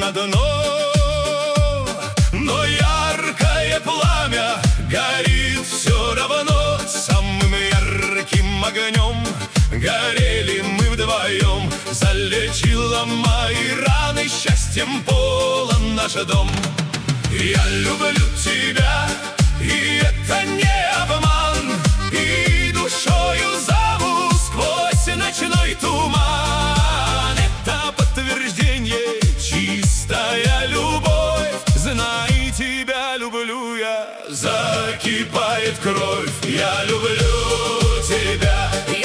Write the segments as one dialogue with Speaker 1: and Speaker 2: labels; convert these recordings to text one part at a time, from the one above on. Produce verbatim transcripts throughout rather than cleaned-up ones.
Speaker 1: на дно, но яркое пламя горит все равно. Самым ярким огнем горели мы вдвоем. Залечила мои раны, счастьем полон наш дом. Я люблю тебя, и это не обман, и душою зову сквозь ночной туман. Это подтверждение, чистая любовь. Знай, тебя люблю я, закипает кровь. Я люблю тебя.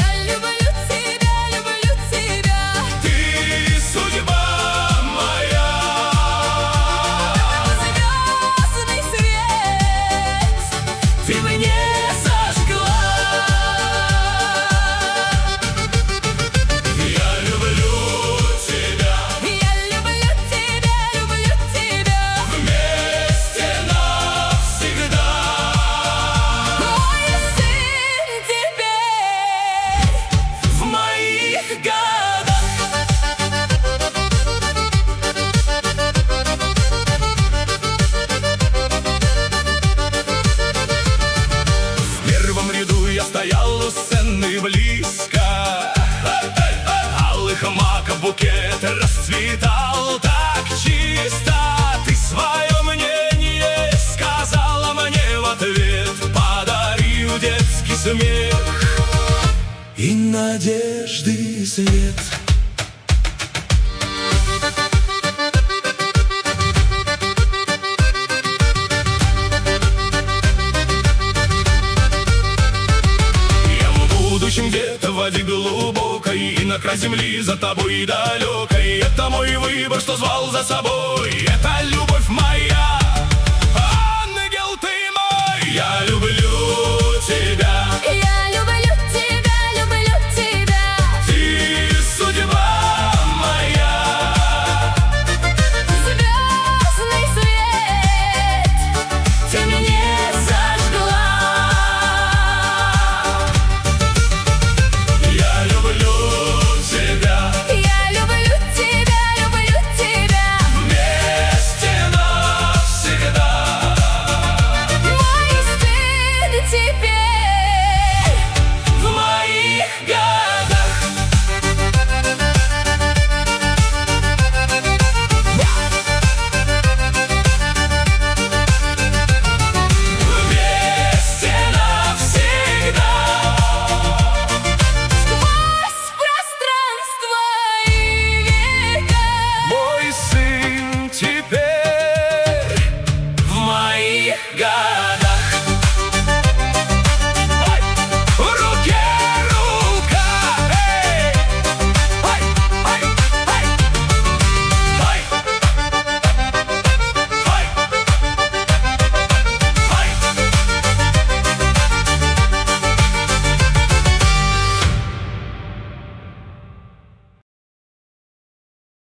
Speaker 1: Стоял у сцены близко, алых маков букет расцветал так чисто. Ты свое мнение сказала мне в ответ, подарил детский смех и надежды свет. Где-то в воде глубокой, и на край земли за тобой далекой. Это мой выбор, что звал за собой. Это любовь моя, ангел ты мой. Я люблю